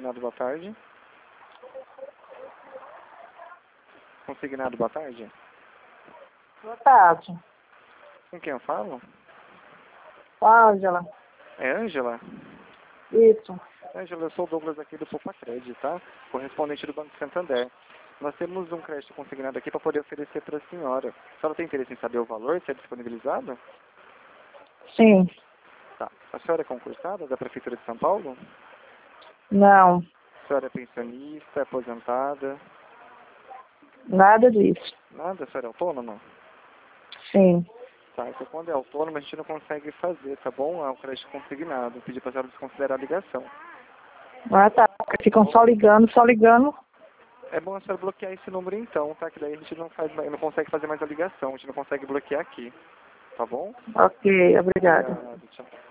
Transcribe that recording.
Consignado, boa tarde. Consignado, boa tarde. Boa tarde. Com quem eu falo? Ângela. É Ângela? Isso. Ângela, eu sou o Douglas aqui do Poupa Crédito, tá? Correspondente do Banco Santander. Nós temos um crédito consignado aqui para poder oferecer para a senhora. A senhora tem interesse em saber o valor, se é disponibilizado? Sim. Tá. A senhora é concursada da Prefeitura de São Paulo? Não. A senhora é pensionista, é aposentada? Nada disso. Nada? A senhora é autônoma? Sim. Tá, então quando é autônoma a gente não consegue fazer, tá bom? É um crédito consignado. Vou pedir para a senhora desconsiderar a ligação. Ah, tá. Ficam só ligando, só ligando. É bom a senhora bloquear esse número então, tá? Que daí a gente não consegue fazer mais a ligação, a gente não consegue bloquear aqui. Tá bom? Ok, obrigada. Obrigado, tchau.